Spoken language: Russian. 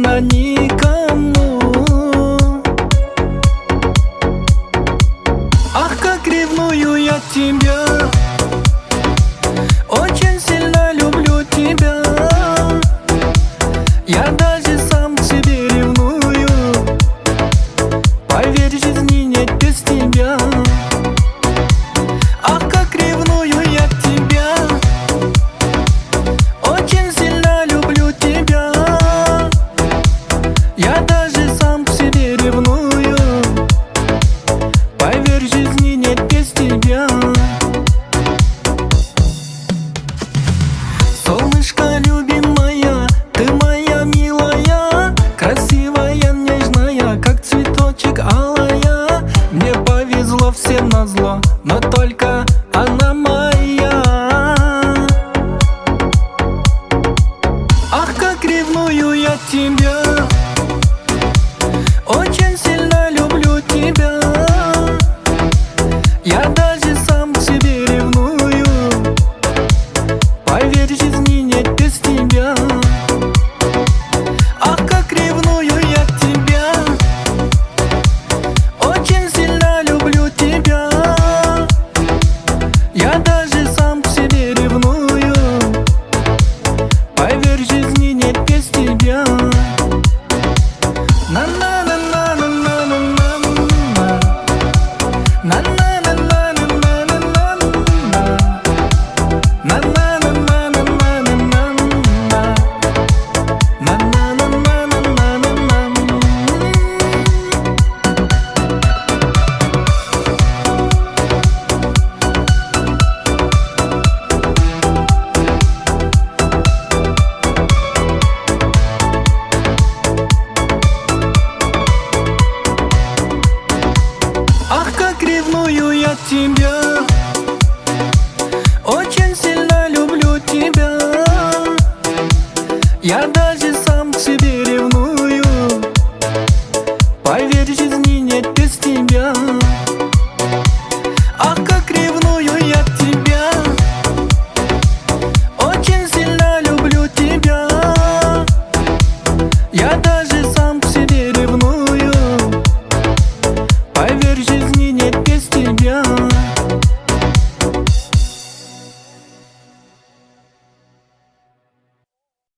нужна никому. Ах, как ревную я тебя, очень сильно люблю тебя. Я даже сам к себе ревную, поверь, жизни нет без тебя. Ах, как ревную я тебя, очень сильно люблю тебя. Я даже сам к себе ревную, поверь, жизни нет без тебя. Солнышко любимая, ты моя милая, красивая, нежная, как цветочек алая. Мне повезло всем назло, но только она моя. Ах, как ревную я тебя, очень сильно люблю тебя. Я даже сам к себе ревную, поверь, жизни нет без тебя. Ах, как ревную я тебя, очень сильно люблю тебя. Я даже сам к себе ревную, поверь, жизни нет без тебя. Ах, как ревную я тебя, очень сильно люблю тебя. Я даже сам к себе ревную, поверь, жизни нет без тебя. Ах, как ревную я тебя, очень сильно люблю тебя. Я даже сам